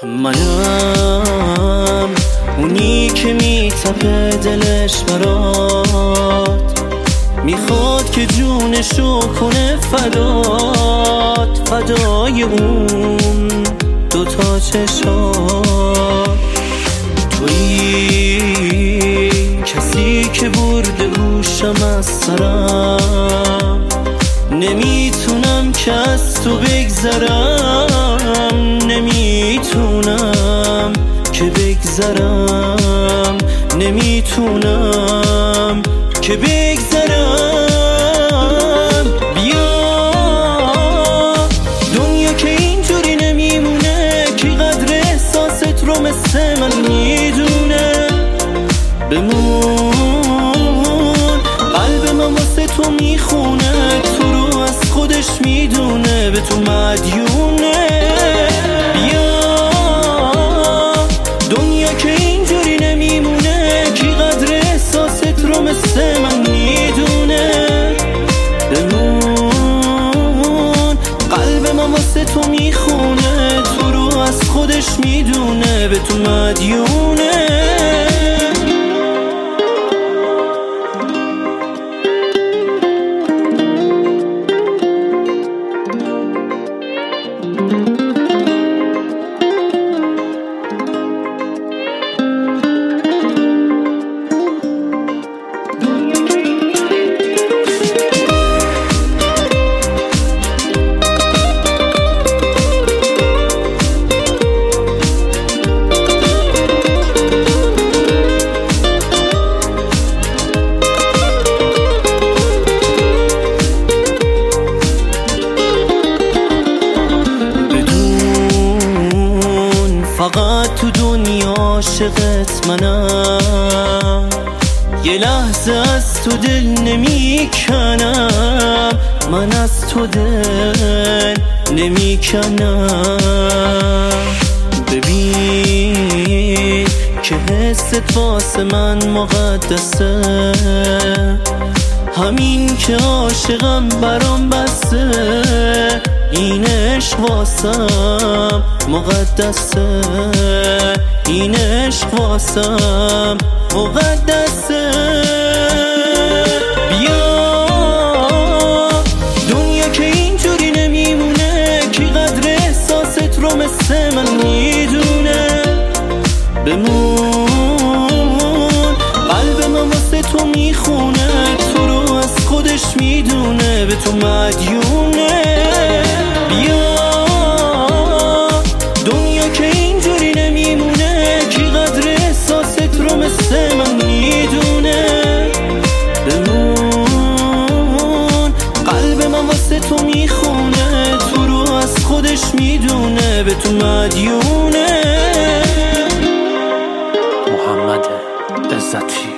منم اونی که میتپه دلش برات، میخواد که جونشو کنه فدات، فدای اون دوتا چشات. تویی کسی که برده هوشم از سرم، نمیتونم که از تو بگذرم، نمیتونم که بگذرم، نمیتونم که بگذرم. بیا دنیا که اینجوری نمیمونه، کی قدر احساست رو مثل من میدونه. بمون قلب من واسه تو میخونه، تو رو از خودش میدونه، به تو مدیونه. بیا دنیا که اینجوری نمیمونه، کی قدر احساست رو مثل من میدونه. بمون قلب من واسه تو میخونه، تو رو از خودش میدونه، به تو مدیونه. فقط تو دنیا عاشقت منم، یه لحظه از تو دل نمیکنم، من از تو دل نمیکنم. ببین که حست واسه من مقدسه، همین که عاشقم برام بسته، این عشق واسم مقدسه، این عشق واسم مقدسه. بیا دنیا که اینجوری نمیمونه، کی قدر احساست رو مثل من میدونه. بمون قلب من واسه تو میخونه، تو رو از خودش میدونه، به تو مدیونه. بیا دنیا که اینجوری نمیمونه، کی قدر احساست رو مثل من میدونه. بمون قلب من واسه تو میخونه، تو رو از خودش میدونه، به تو مدیونه. محمد عزتی.